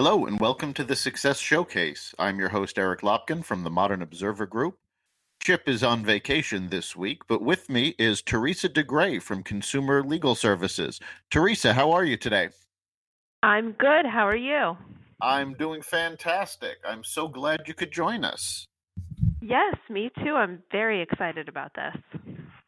Hello and welcome to the Success Showcase. I'm your host, Eric Lopkin from the Modern Observer Group. Chip is on vacation this week, but with me is Teresa DeGray from Consumer Legal Services. Teresa, how are you today? I'm good. How are you? I'm doing fantastic. I'm so glad you could join us. Yes, me too. I'm very excited about this.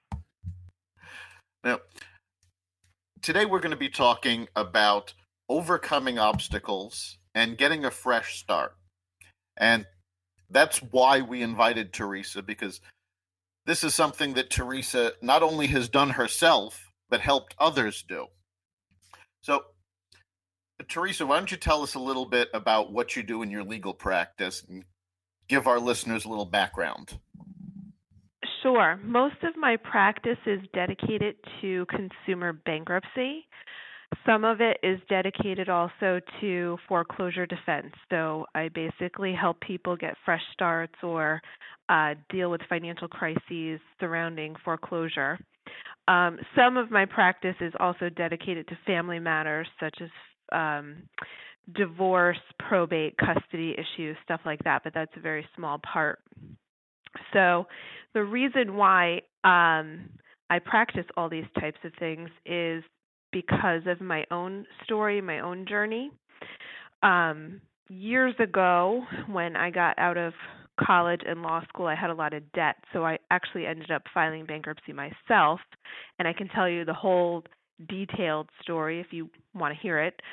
Now, today we're going to be talking about overcoming obstacles and getting a fresh start. And that's why we invited Teresa, because this is something that Teresa not only has done herself, but helped others do. So, Teresa, why don't you tell us a little bit about what you do in your legal practice and give our listeners a little background? Sure. Most of my practice is dedicated to consumer bankruptcy. Some of it is dedicated also to foreclosure defense. So I basically help people get fresh starts or deal with financial crises surrounding foreclosure. Some of my practice is also dedicated to family matters such as divorce, probate, custody issues, stuff like that, but that's a very small part. So the reason why I practice all these types of things is because of my own story, my own journey. Years ago, when I got out of college and law school, I had a lot of debt, so I actually ended up filing bankruptcy myself, and I can tell you the whole detailed story if you want to hear it.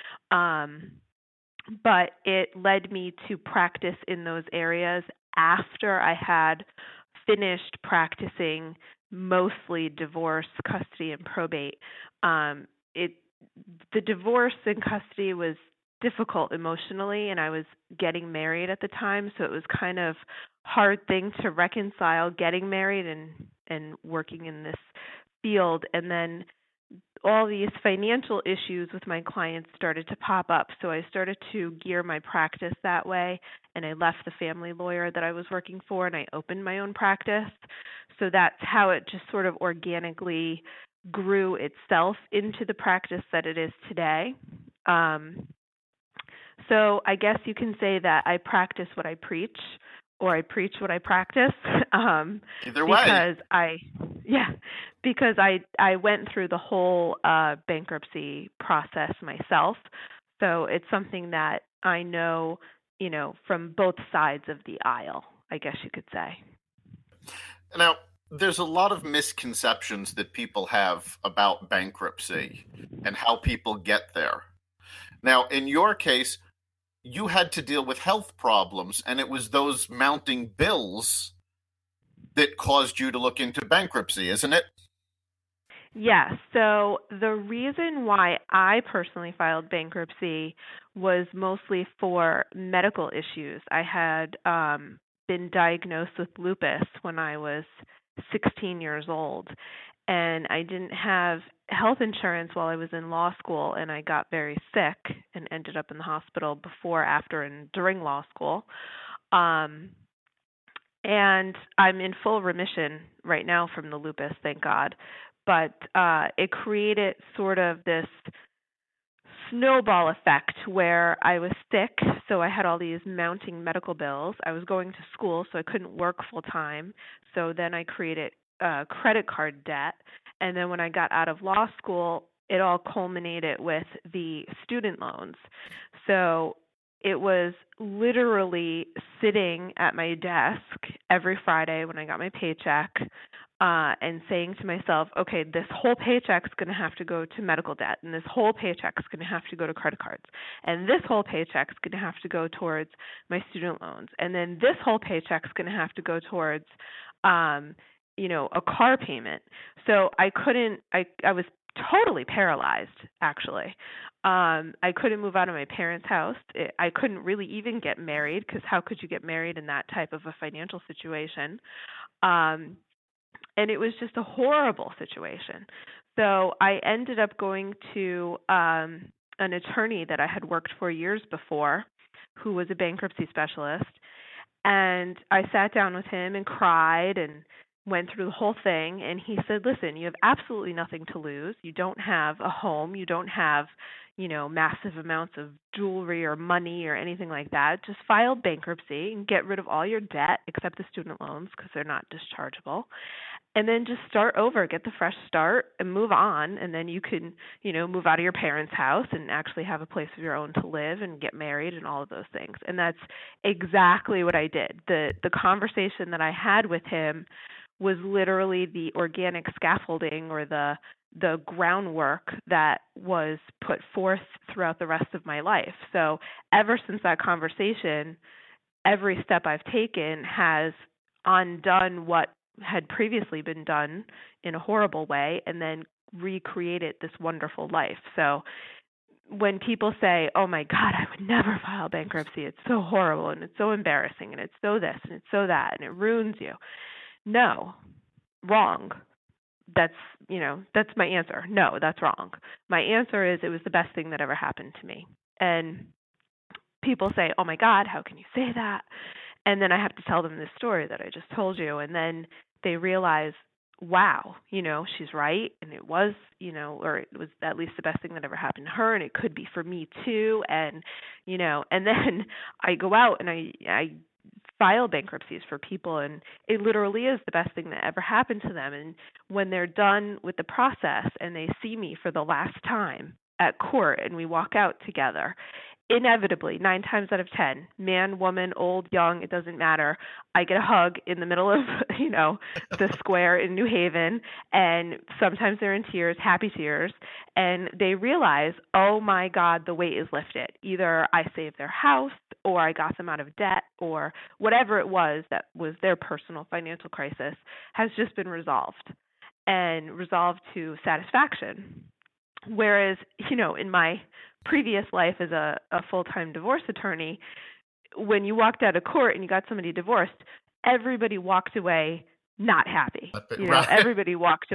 But it led me to practice in those areas after I had finished practicing mostly divorce, custody, and probate. The divorce and custody was difficult emotionally, and I was getting married at the time, so it was kind of hard thing to reconcile getting married and working in this field. And then all these financial issues with my clients started to pop up, so I started to gear my practice that way, and I left the family lawyer that I was working for, and I opened my own practice. So that's how it just sort of organically grew itself into the practice that it is today. So I guess you can say that I practice what I preach, or I preach what I practice. Either way. Because I went through the whole bankruptcy process myself. So it's something that I know, from both sides of the aisle, I guess you could say. Now, there's a lot of misconceptions that people have about bankruptcy and how people get there. Now, in your case, you had to deal with health problems, and it was those mounting bills that caused you to look into bankruptcy, isn't it? Yes. So the reason why I personally filed bankruptcy was mostly for medical issues. I had been diagnosed with lupus when I was 16 years old, and I didn't have health insurance while I was in law school, and I got very sick and ended up in the hospital before, after, and during law school. And I'm in full remission right now from the lupus, thank God. But it created sort of this snowball effect where I was sick, so I had all these mounting medical bills. I was going to school, so I couldn't work full time. So then I created credit card debt. And then when I got out of law school, it all culminated with the student loans. So it was literally sitting at my desk every Friday when I got my paycheck, and saying to myself, okay, this whole paycheck's going to have to go to medical debt, and this whole paycheck's going to have to go to credit cards, and this whole paycheck's going to have to go towards my student loans, and then this whole paycheck's going to have to go towards, a car payment. So I was totally paralyzed, actually. I couldn't move out of my parents' house. I couldn't really even get married, because how could you get married in that type of a financial situation? And it was just a horrible situation. So I ended up going to an attorney that I had worked for years before, who was a bankruptcy specialist. And I sat down with him and cried and went through the whole thing. And he said, listen, you have absolutely nothing to lose. You don't have a home. You don't have, massive amounts of jewelry or money or anything like that. Just file bankruptcy and get rid of all your debt except the student loans because they're not dischargeable. And then just start over, get the fresh start and move on. And then you can, move out of your parents' house and actually have a place of your own to live and get married and all of those things. And that's exactly what I did. The conversation that I had with him was literally the organic scaffolding or the groundwork that was put forth throughout the rest of my life. So ever since that conversation, every step I've taken has undone what had previously been done in a horrible way and then recreated this wonderful life. So when people say, oh my God, I would never file bankruptcy, it's so horrible and it's so embarrassing and it's so this and it's so that and it ruins you. No, wrong. That's my answer. No, that's wrong. My answer is it was the best thing that ever happened to me. And people say, oh my God, how can you say that? And then I have to tell them this story that I just told you. And then they realize, wow, she's right. And it was, or it was at least the best thing that ever happened to her. And it could be for me too. And, and then I go out and I file bankruptcies for people, and it literally is the best thing that ever happened to them. And when they're done with the process and they see me for the last time at court and we walk out together, inevitably, 9 times out of 10, man, woman, old, young, it doesn't matter, I get a hug in the middle of, the square in New Haven, and sometimes they're in tears, happy tears, and they realize, oh my God, the weight is lifted. Either I saved their house, or I got them out of debt, or whatever it was that was their personal financial crisis has just been resolved, and resolved to satisfaction. Whereas, in my previous life as a full-time divorce attorney, when you walked out of court and you got somebody divorced, everybody walked away not happy. Right. Everybody walked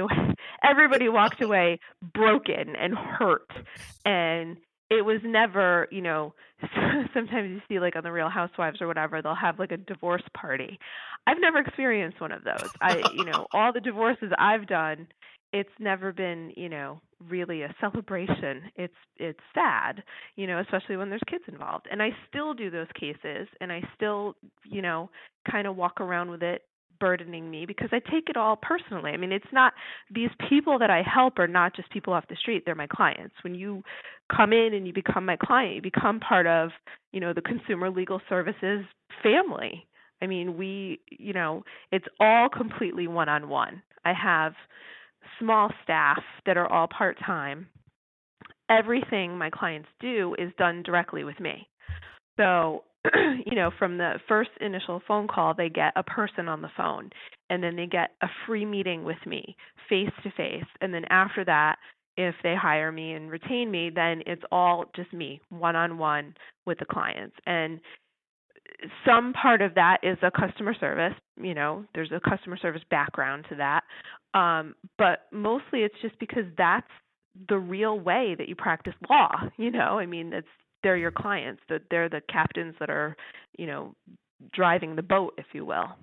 away broken and hurt. And it was never, sometimes you see like on the Real Housewives or whatever, they'll have like a divorce party. I've never experienced one of those. All the divorces I've done, it's never been, really a celebration. It's sad, especially when there's kids involved. And I still do those cases, and I still, kind of walk around with it burdening me because I take it all personally. I mean, it's not, these people that I help are not just people off the street, they're my clients. When you come in and you become my client, you become part of, the Consumer Legal Services family. I mean, it's all completely one-on-one. I have small staff that are all part-time. Everything my clients do is done directly with me. So, from the first initial phone call, they get a person on the phone, and then they get a free meeting with me face-to-face. And then after that, if they hire me and retain me, then it's all just me, one-on-one with the clients. And some part of that is a customer service. There's a customer service background to that. But mostly it's just because that's the real way that you practice law. They're your clients, that they're the captains that are, driving the boat, if you will.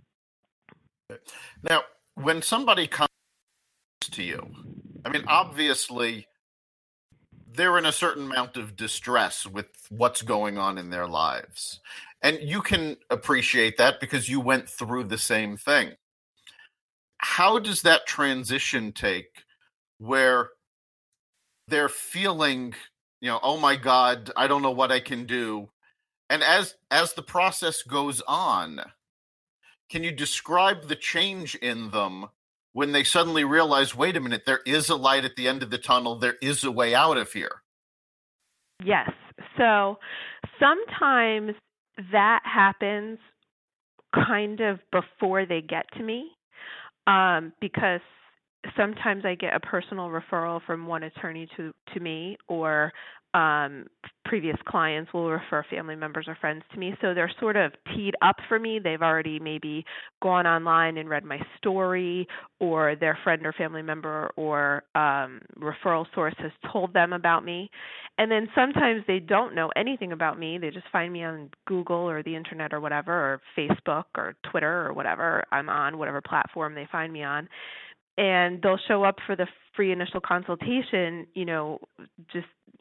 Now, when somebody comes to you, obviously they're in a certain amount of distress with what's going on in their lives. And you can appreciate that because you went through the same thing. How does that transition take where they're feeling, oh my God, I don't know what I can do? And as the process goes on, can you describe the change in them when they suddenly realize, wait a minute, there is a light at the end of the tunnel, there is a way out of here? Yes. So sometimes that happens kind of before they get to me, because sometimes I get a personal referral from one attorney to me, or previous clients will refer family members or friends to me. So they're sort of teed up for me. They've already maybe gone online and read my story, or their friend or family member or referral source has told them about me. And then sometimes they don't know anything about me. They just find me on Google or the internet or whatever, or Facebook or Twitter or whatever I'm on, whatever platform they find me on. And they'll show up for the free initial consultation, just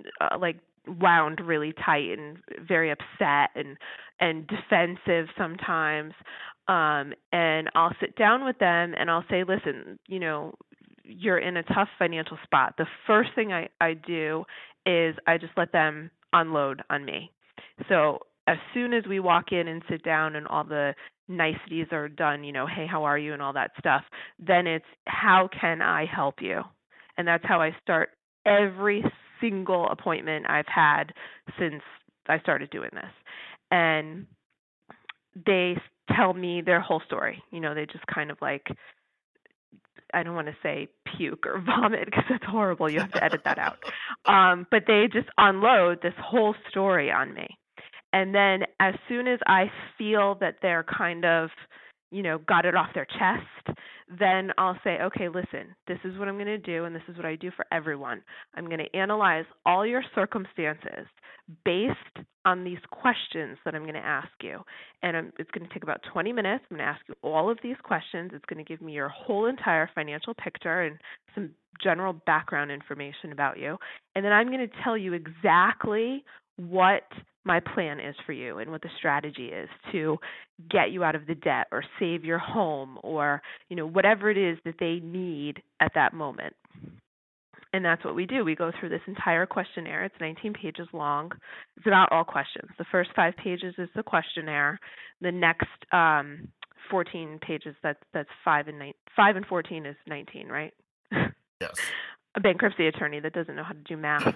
like wound really tight and very upset and defensive sometimes. And I'll sit down with them and I'll say, listen, you're in a tough financial spot. The first thing I do is I just let them unload on me. So as soon as we walk in and sit down and all the niceties are done, hey, how are you and all that stuff, then it's how can I help you? And that's how I start every single appointment I've had since I started doing this. And they tell me their whole story. They just kind of like, I don't want to say puke or vomit because that's horrible. You have to edit that out. But they just unload this whole story on me. And then as soon as I feel that they're kind of, got it off their chest, then I'll say, okay, listen, this is what I'm going to do, and this is what I do for everyone. I'm going to analyze all your circumstances based on these questions that I'm going to ask you. And it's going to take about 20 minutes. I'm going to ask you all of these questions. It's going to give me your whole entire financial picture and some general background information about you. And then I'm going to tell you exactly what my plan is for you and what the strategy is to get you out of the debt or save your home or, whatever it is that they need at that moment. And that's what we do. We go through this entire questionnaire. It's 19 pages long. It's about all questions. The first 5 pages is the questionnaire. The next 14 pages, that's 5 and 14 is 19, right? Yes. A bankruptcy attorney that doesn't know how to do math.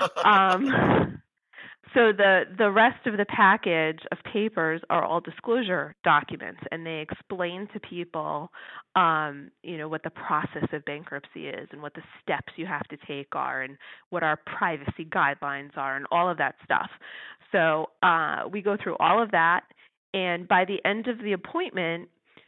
So the rest of the package of papers are all disclosure documents, and they explain to people, what the process of bankruptcy is and what the steps you have to take are and what our privacy guidelines are and all of that stuff. So we go through all of that, and by the end of the appointment,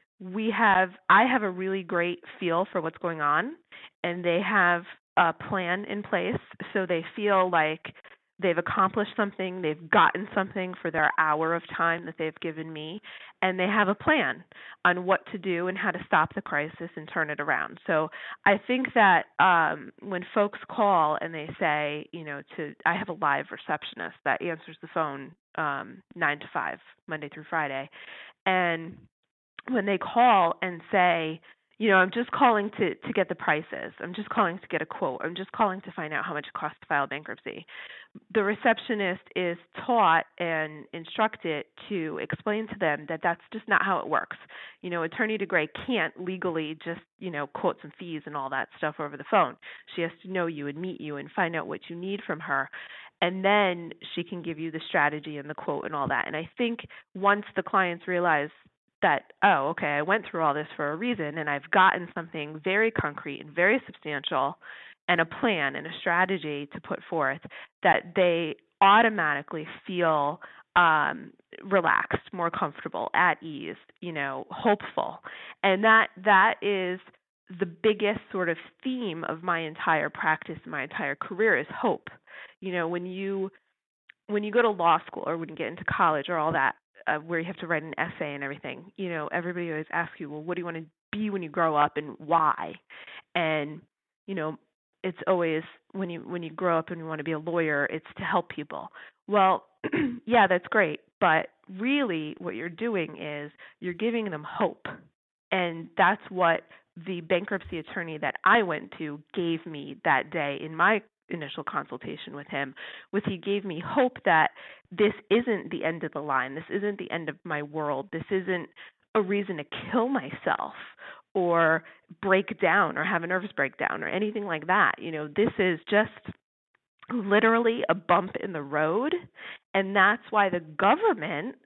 I have a really great feel for what's going on, and they have a plan in place, so they feel like they've accomplished something, they've gotten something for their hour of time that they've given me, and they have a plan on what to do and how to stop the crisis and turn it around. So I think that when folks call and they say, I have a live receptionist that answers the phone 9 to 5, Monday through Friday, and when they call and say, I'm just calling to get the prices. I'm just calling to get a quote. I'm just calling to find out how much it costs to file bankruptcy. The receptionist is taught and instructed to explain to them that that's just not how it works. Attorney DeGray can't legally just, quote some fees and all that stuff over the phone. She has to know you and meet you and find out what you need from her. And then she can give you the strategy and the quote and all that. And I think once the clients realize that, oh, okay, I went through all this for a reason, and I've gotten something very concrete and very substantial and a plan and a strategy to put forth, that they automatically feel relaxed, more comfortable, at ease, hopeful. And that is the biggest sort of theme of my entire practice, my entire career, is hope. When you go to law school or when you get into college or all that, where you have to write an essay and everything, everybody always asks you, well, what do you want to be when you grow up and why? And, it's always when you grow up and you want to be a lawyer, it's to help people. Well, yeah, that's great. But really what you're doing is you're giving them hope. And that's what the bankruptcy attorney that I went to gave me that day in my initial consultation with him. He gave me hope that this isn't the end of the line. This isn't the end of my world. This isn't a reason to kill myself or break down or have a nervous breakdown or anything like that. This is just literally a bump in the road. And that's why the government,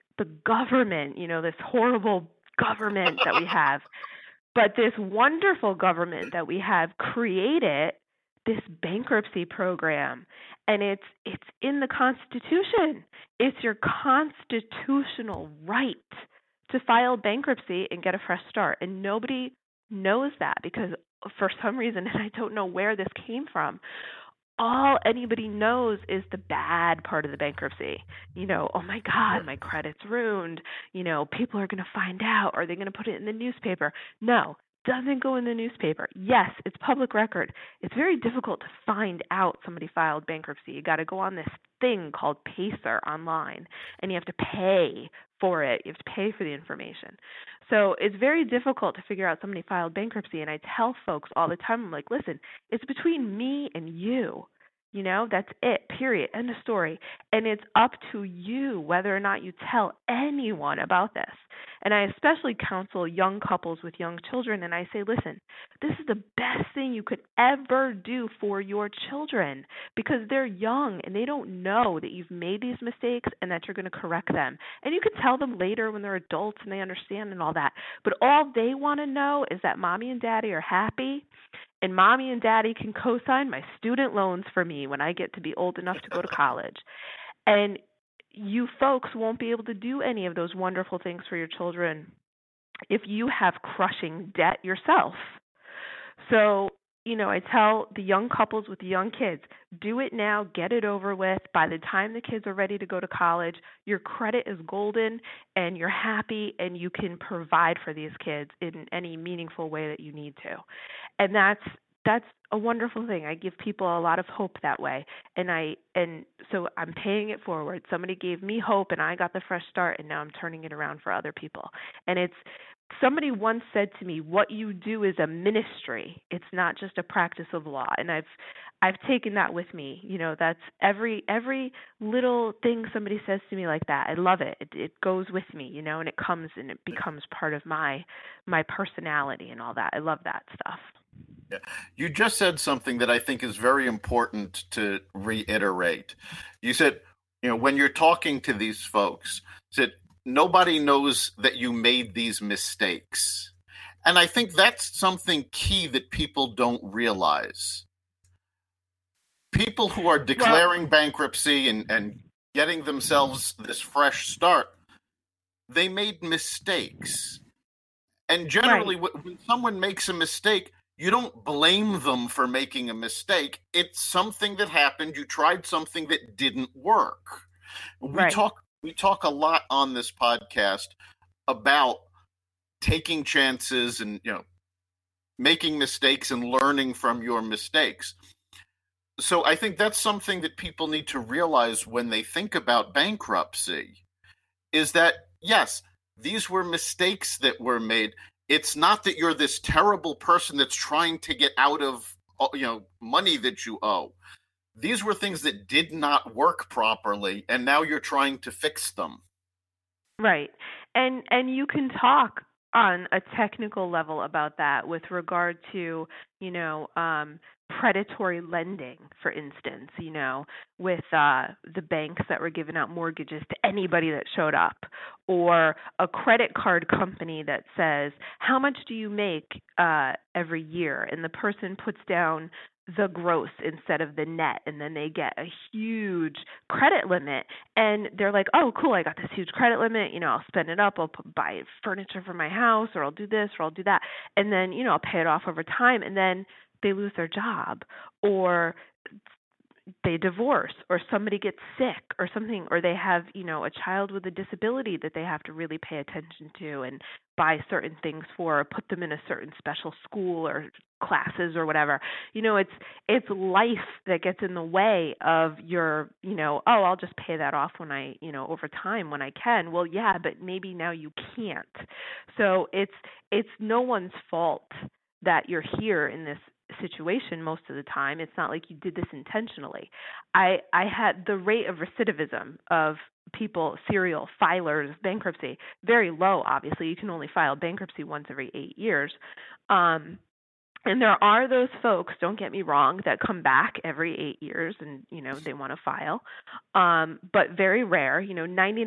this horrible government that we have, but this wonderful government that we have created this bankruptcy program, and it's in the Constitution. It's your constitutional right to file bankruptcy and get a fresh start, and nobody knows that because for some reason, and I don't know where this came from, all anybody knows is the bad part of the bankruptcy. Oh my God, my credit's ruined. People are going to find out. Are they going to put it in the newspaper? No. doesn't go in the newspaper. Yes, it's public record. It's very difficult to find out somebody filed bankruptcy. You got to go on this thing called Pacer online, and you have to pay for it. You have to pay for the information. So it's very difficult to figure out somebody filed bankruptcy. And I tell folks all the time, I'm like, listen, it's between me and you. You know, that's it, period, end of story. And it's up to you whether or not you tell anyone about this. And I especially counsel young couples with young children, and I say, listen, this is the best thing you could ever do for your children because they're young and they don't know that you've made these mistakes and that you're going to correct them. And you can tell them later when they're adults and they understand and all that. But all they want to know is that mommy and daddy are happy and mommy and daddy can co-sign my student loans for me when I get to be old enough to go to college. And you folks won't be able to do any of those wonderful things for your children if you have crushing debt yourself. So, you know, I tell the young couples with the young kids, do it now, get it over with. By the time the kids are ready to go to college, your credit is golden and you're happy and you can provide for these kids in any meaningful way that you need to. And that's a wonderful thing. I give people a lot of hope that way. And so I'm paying it forward. Somebody gave me hope and I got the fresh start and now I'm turning it around for other people. And somebody once said to me, what you do is a ministry. It's not just a practice of law. And I've taken that with me. You know, that's every little thing somebody says to me like that. I love it. It goes with me, you know, and it comes and it becomes part of my personality and all that. I love that stuff. Yeah. You just said something that I think is very important to reiterate. You said, you know, when you're talking to these folks, said nobody knows that you made these mistakes. And I think that's something key that people don't realize. People who are declaring bankruptcy and getting themselves this fresh start, they made mistakes. And generally, when someone makes a mistake, you don't blame them for making a mistake. It's something that happened. You tried something that didn't work. We talk a lot on this podcast about taking chances and, you know, making mistakes and learning from your mistakes. So I think that's something that people need to realize when they think about bankruptcy is that, yes, these were mistakes that were made. It's not that you're this terrible person that's trying to get out of, you know, money that you owe. These were things that did not work properly, and now you're trying to fix them. Right. And you can talk on a technical level about that with regard to, you know, predatory lending, for instance, you know, with the banks that were giving out mortgages to anybody that showed up, or a credit card company that says, how much do you make every year? And the person puts down the gross instead of the net, and then they get a huge credit limit, and they're like, oh, cool, I got this huge credit limit, you know, I'll spend it up, I'll buy furniture for my house, or I'll do this, or I'll do that, and then, you know, I'll pay it off over time, and then they lose their job, or they divorce, or somebody gets sick or something, or they have, you know, a child with a disability that they have to really pay attention to and buy certain things for, or put them in a certain special school or classes or whatever. You know, it's life that gets in the way of your, you know, oh, I'll just pay that off when I, you know, over time when I can. Well, yeah, but maybe now you can't. So it's no one's fault that you're here in this situation most of the time. It's not like you did this intentionally. I had the rate of recidivism of people, serial filers of bankruptcy, very low, obviously. You can only file bankruptcy once every 8 years. And there are those folks, don't get me wrong, that come back every 8 years and, you know, they want to file. But very rare, you know,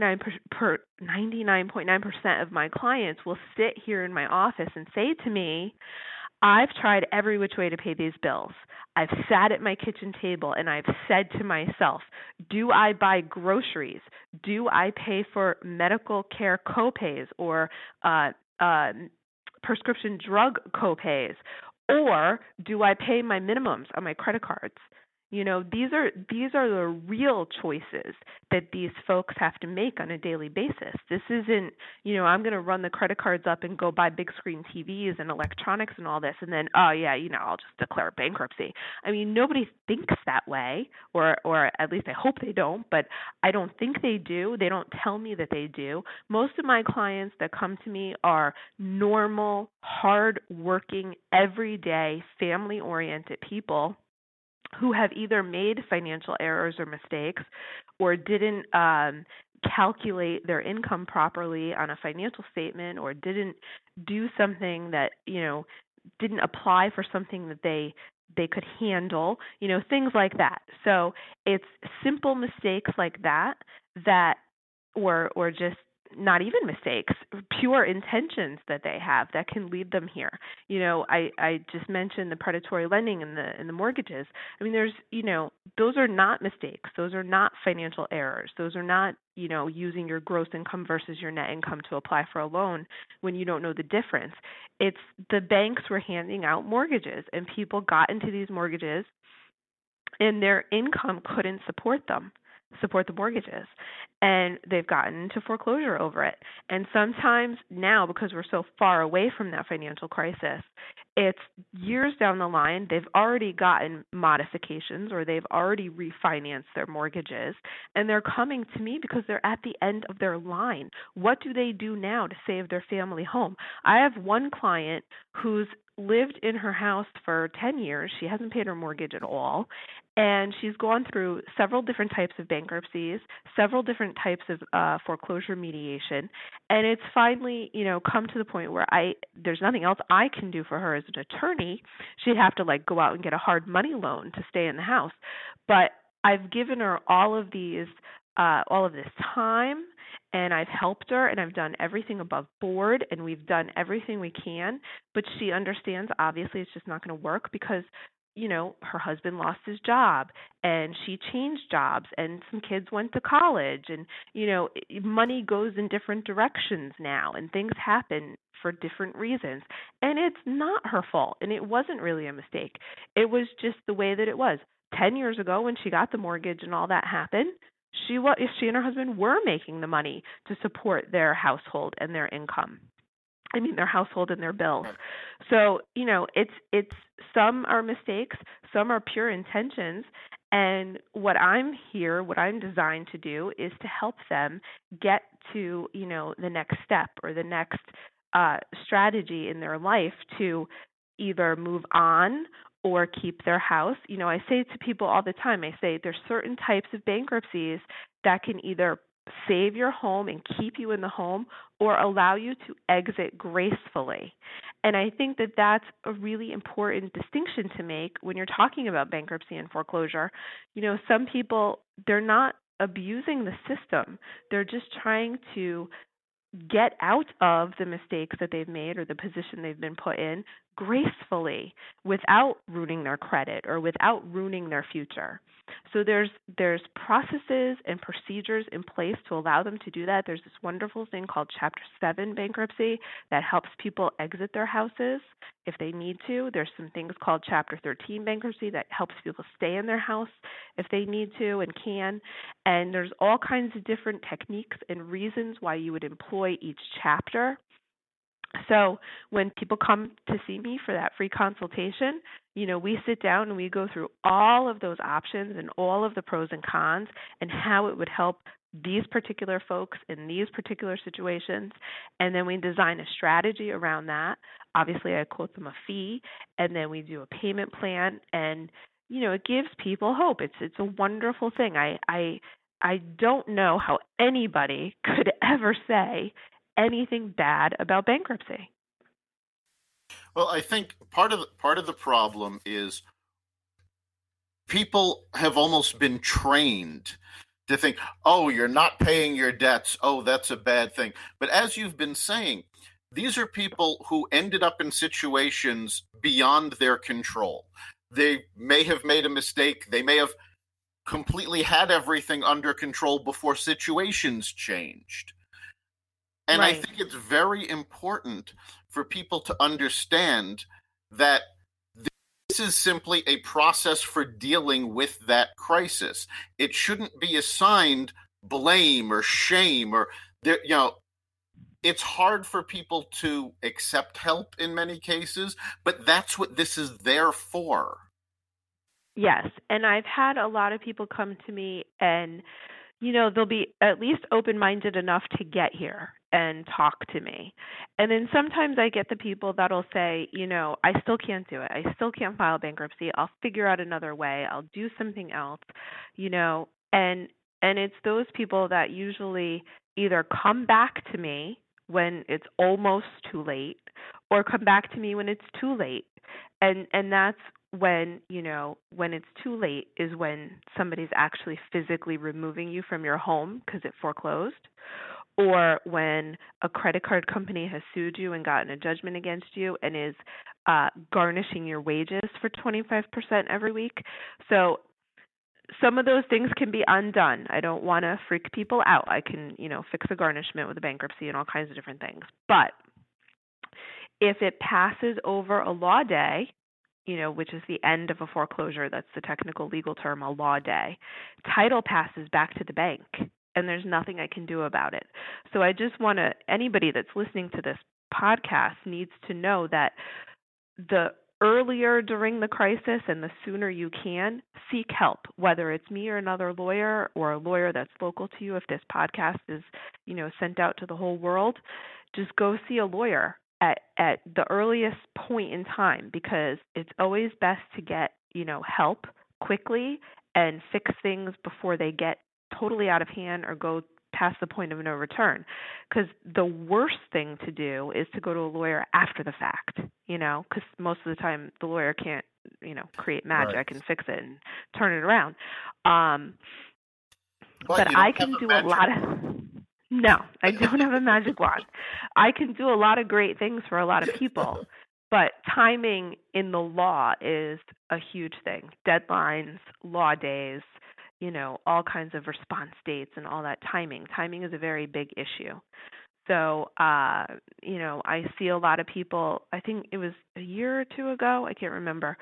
99.9% of my clients will sit here in my office and say to me, I've tried every which way to pay these bills. I've sat at my kitchen table and I've said to myself, do I buy groceries? Do I pay for medical care copays or prescription drug copays? Or do I pay my minimums on my credit cards? These are the real choices that these folks have to make on a daily basis. This isn't, I'm going to run the credit cards up and go buy big screen TVs and electronics and all this, and then, oh yeah, I'll just declare bankruptcy. I mean, nobody thinks that way, or at least I hope they don't, but I don't think they do. They don't tell me that they do. Most of my clients that come to me are normal, hard-working, everyday, family-oriented people who have either made financial errors or mistakes or didn't calculate their income properly on a financial statement, or didn't do something that, didn't apply for something that they could handle, things like that. So it's simple mistakes like that or just not even mistakes, pure intentions that they have that can lead them here. I just mentioned the predatory lending and the mortgages. I mean, there's, those are not mistakes. Those are not financial errors. Those are not, using your gross income versus your net income to apply for a loan when you don't know the difference. It's the banks were handing out mortgages, and people got into these mortgages and their income couldn't support the mortgages, and they've gotten into foreclosure over it. And sometimes now, because we're so far away from that financial crisis, it's years down the line, they've already gotten modifications or they've already refinanced their mortgages, and they're coming to me because they're at the end of their line. What do they do now to save their family home? I have one client who's lived in her house for 10 years. She hasn't paid her mortgage at all. And she's gone through several different types of bankruptcies, several different types of foreclosure mediation. And it's finally, come to the point where there's nothing else I can do for her as an attorney. She'd have to go out and get a hard money loan to stay in the house. But I've given her all of this time, and I've helped her, and I've done everything above board, and we've done everything we can. But she understands, obviously, it's just not going to work because her husband lost his job, and she changed jobs, and some kids went to college, and money goes in different directions now, and things happen for different reasons. And it's not her fault, and it wasn't really a mistake. It was just the way that it was. 10 years ago, when she got the mortgage and all that happened, she and her husband were making the money to support their household and their income. Their household and their bills. So, it's some are mistakes, some are pure intentions. And what I'm designed to do is to help them get to, the next step or the next strategy in their life to either move on or keep their house. I say to people all the time, I say there's certain types of bankruptcies that can either save your home and keep you in the home or allow you to exit gracefully. And I think that that's a really important distinction to make when you're talking about bankruptcy and foreclosure. Some people, they're not abusing the system. They're just trying to get out of the mistakes that they've made or the position they've been put in gracefully without ruining their credit or without ruining their future. So there's processes and procedures in place to allow them to do that. There's this wonderful thing called Chapter 7 bankruptcy that helps people exit their houses if they need to. There's some things called Chapter 13 bankruptcy that helps people stay in their house if they need to and can. And there's all kinds of different techniques and reasons why you would employ each chapter. So when people come to see me for that free consultation, we sit down and we go through all of those options and all of the pros and cons and how it would help these particular folks in these particular situations. And then we design a strategy around that. Obviously, I quote them a fee, and then we do a payment plan. And, it gives people hope. It's a wonderful thing. I don't know how anybody could ever say anything bad about bankruptcy. Well, I think part of the problem is people have almost been trained to think, oh, you're not paying your debts. Oh, that's a bad thing. But as you've been saying, these are people who ended up in situations beyond their control. They may have made a mistake. They may have completely had everything under control before situations changed. And right. I think it's very important for people to understand that this This is simply a process for dealing with that crisis. It shouldn't be assigned blame or shame or, it's hard for people to accept help in many cases, but that's what this is there for. Yes. And I've had a lot of people come to me and, they'll be at least open-minded enough to get here and talk to me. And then sometimes I get the people that'll say, I still can't do it. I still can't file bankruptcy. I'll figure out another way. I'll do something else, and it's those people that usually either come back to me when it's almost too late or come back to me when it's too late. And that's when, when it's too late is when somebody's actually physically removing you from your home because it foreclosed, or when a credit card company has sued you and gotten a judgment against you and is garnishing your wages for 25% every week. So some of those things can be undone. I don't want to freak people out. I can, fix a garnishment with a bankruptcy and all kinds of different things. But if it passes over a law day, which is the end of a foreclosure, that's the technical legal term, a law day, title passes back to the bank, and there's nothing I can do about it. So I just want to, anybody that's listening to this podcast needs to know that the earlier during the crisis and the sooner you can, seek help, whether it's me or another lawyer or a lawyer that's local to you. If this podcast is, sent out to the whole world, just go see a lawyer at the earliest point in time, because it's always best to get, help quickly and fix things before they get totally out of hand or go past the point of no return. Because the worst thing to do is to go to a lawyer after the fact, because most of the time the lawyer can't, create magic and fix it and turn it around. But I can do a lot of... No, I don't have a magic wand. I can do a lot of great things for a lot of people, but timing in the law is a huge thing. Deadlines, law days, all kinds of response dates and all that timing. Timing is a very big issue. So, I see a lot of people, I think it was a year or two ago, I can't remember.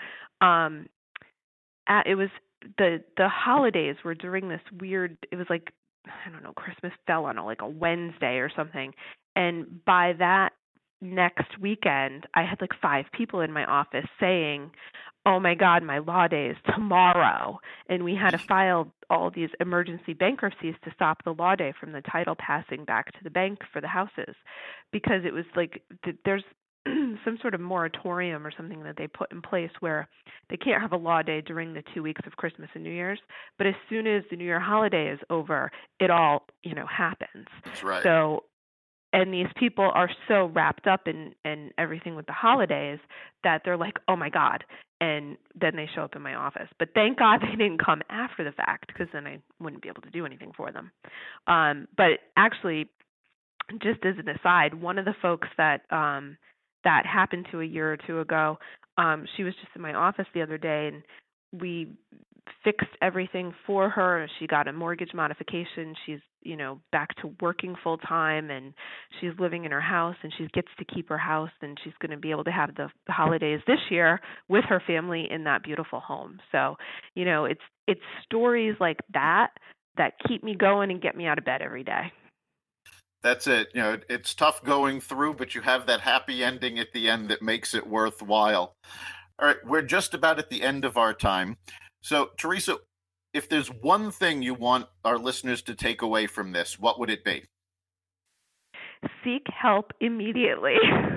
It was the holidays were during this weird, it was like, I don't know, Christmas fell on like a Wednesday or something. And by that next weekend, I had like 5 people in my office saying, oh my God, my law day is tomorrow. And we had to file all these emergency bankruptcies to stop the law day from the title passing back to the bank for the houses, because it was like there's some sort of moratorium or something that they put in place where they can't have a law day during the 2 weeks of Christmas and New Year's. But as soon as the New Year holiday is over, it all, happens. That's right. So, and these people are so wrapped up in everything with the holidays that they're like, oh my God. And then they show up in my office. But thank God they didn't come after the fact, because then I wouldn't be able to do anything for them. But actually, just as an aside, one of the folks that happened to a year or two ago, she was just in my office the other day, and we fixed everything for her. She got a mortgage modification. She's, back to working full time, and she's living in her house, and she gets to keep her house, and she's going to be able to have the holidays this year with her family in that beautiful home. So, it's stories like that keep me going and get me out of bed every day. That's it. It's tough going through, but you have that happy ending at the end that makes it worthwhile. All right, we're just about at the end of our time. So, Teresa, if there's one thing you want our listeners to take away from this, what would it be? Seek help immediately.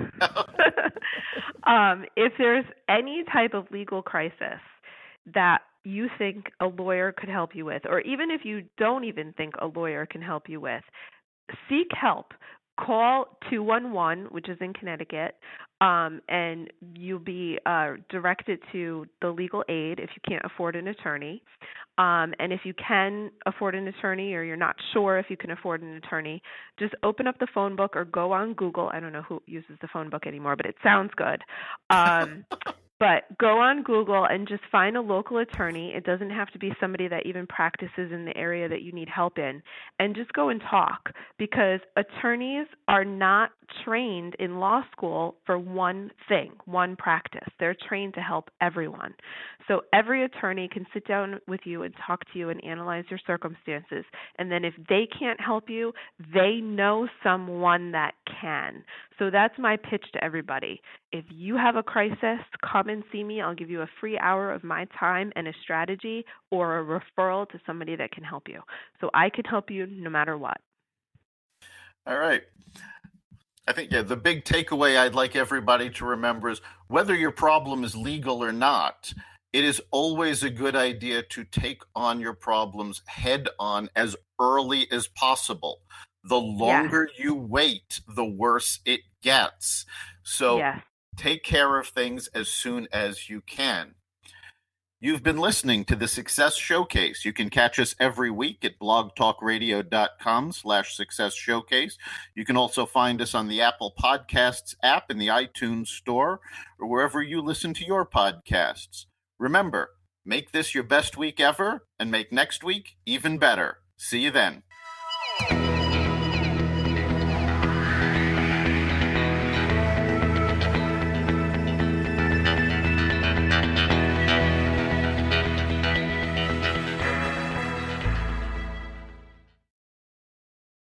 If there's any type of legal crisis that you think a lawyer could help you with, or even if you don't even think a lawyer can help you with, seek help. Call 211, which is in Connecticut, and you'll be directed to the legal aid if you can't afford an attorney. And if you can afford an attorney, or you're not sure if you can afford an attorney, just open up the phone book or go on Google. I don't know who uses the phone book anymore, but it sounds good. But go on Google and just find a local attorney. It doesn't have to be somebody that even practices in the area that you need help in. And just go and talk, because attorneys are not trained in law school for one thing, one practice. They're trained to help everyone. So every attorney can sit down with you and talk to you and analyze your circumstances. And then if they can't help you, they know someone that can. So that's my pitch to everybody. If you have a crisis, come and see me. I'll give you a free hour of my time and a strategy or a referral to somebody that can help you. So I can help you no matter what. All right. I think, the big takeaway I'd like everybody to remember is whether your problem is legal or not, it is always a good idea to take on your problems head on as early as possible. The longer you wait, the worse it gets. So take care of things as soon as you can. You've been listening to the Success Showcase. You can catch us every week at blogtalkradio.com/Success Showcase. You can also find us on the Apple Podcasts app in the iTunes Store or wherever you listen to your podcasts. Remember, make this your best week ever and make next week even better. See you then.